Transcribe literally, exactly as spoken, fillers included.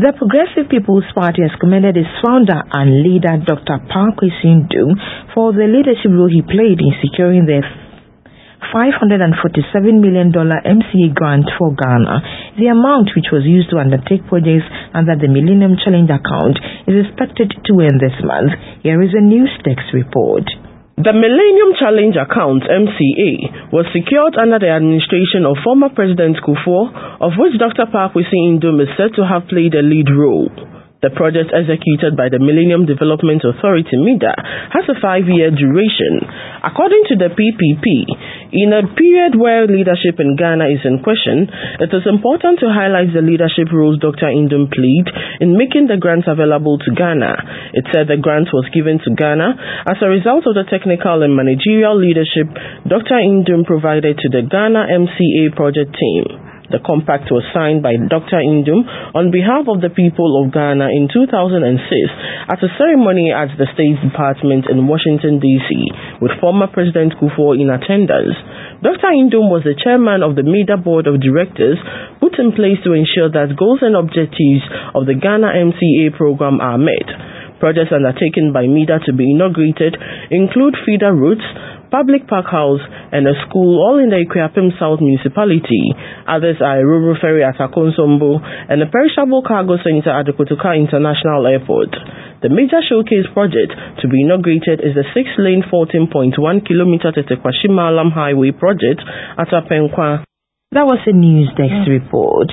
The Progressive People's Party has commended its founder and leader, Doctor Pa Kwesi Ndum, for the leadership role he played in securing the five hundred forty-seven million dollars M C A grant for Ghana. The amount, which was used to undertake projects under the Millennium Challenge account, is expected to end this month. Here is a Newstex report. The Millennium Challenge account, M C A, was secured under the administration of former President Kufuor, of which Doctor Pa Kwesi Ndum is said to have played a lead role. The project, executed by the Millennium Development Authority (M I D A), has a five-year duration. According to the P P P, in a period where leadership in Ghana is in question, it is important to highlight the leadership roles Doctor Ndum played in making the grants available to Ghana. It said the grant was given to Ghana as a result of the technical and managerial leadership Doctor Ndum provided to the Ghana M C A project team. The compact was signed by Doctor Ndum on behalf of the people of Ghana in two thousand six at a ceremony at the State Department in Washington, D C, with former President Kufuor in attendance. Doctor Ndum was the chairman of the M I D A Board of Directors, put in place to ensure that goals and objectives of the Ghana M C A program are met. Projects undertaken by M I D A to be inaugurated include feeder routes, public park house, and a school, all in the Ikuapem South municipality. Others are a rural ferry at Akonsombo and a perishable cargo center at the Kotoka International Airport. The major showcase project to be inaugurated is the six-lane fourteen point one kilometer Tetequashima Alam Highway project at Apenkwa. That was a Newsdesk report.